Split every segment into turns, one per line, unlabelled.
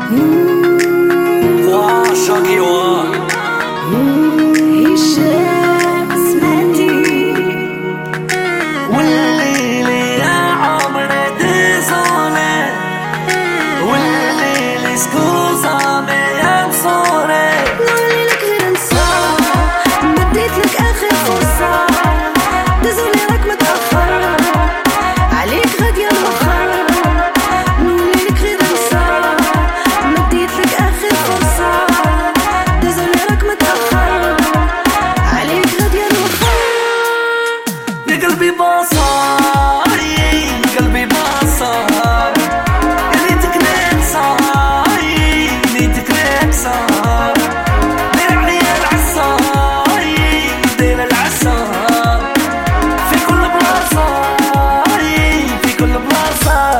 قلبي باصار قلبي باصار يا ريتك نكسر ريتك نكسر دير عليا العصار دير العصار في كل بلاصة في كل بلاصة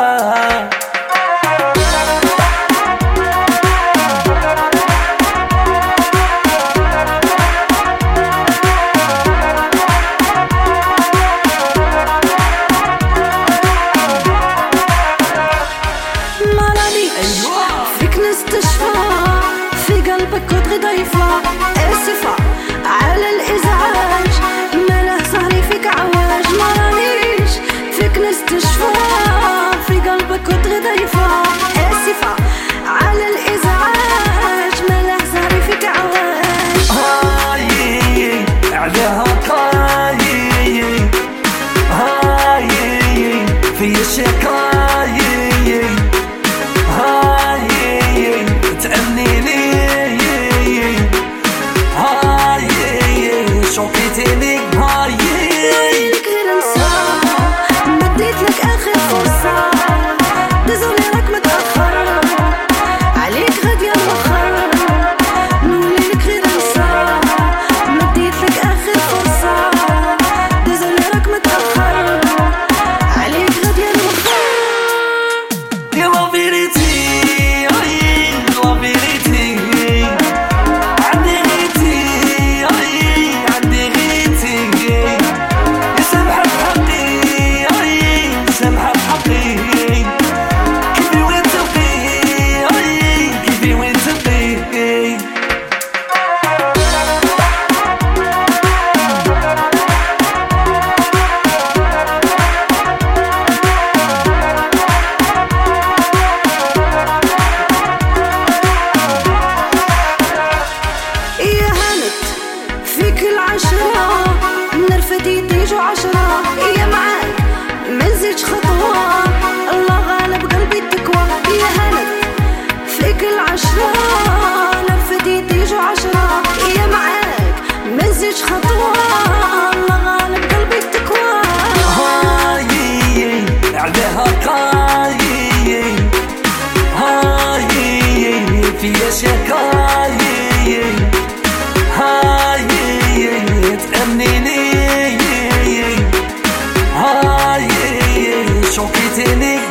فيك نستشفى في قلبك كتر ضيفة آسفة على الإزعاج ما له صهري فيك عواج ما رانيش فيك نستشفى في قلبك كتر ضيفة آسفة على الإزعاج ما له صهري فيك عواج
هاي عليها كاي هاي في الشكاي شوقيتيني هاي
لك غير انسى مديت لك اخر فرصة ديزولي راك متأخر عليك غادي مؤخر نولي لك غير انسى مديت لك اخر فرصة ديزولي راك متأخر عليك غادي مؤخر
يا لا فيريتي لا فيريتي
يجوا 10 يا معاك منزلش خطوة الله غالب قلبي التكوى يا هند فيك 10 نرفديت يجوا 10 يا معاك منزلش خطوة الله غالب قلبي التكوى
هاي عليها كاي هاي في شكاي هاي تأمنيني هاي شوقيتيني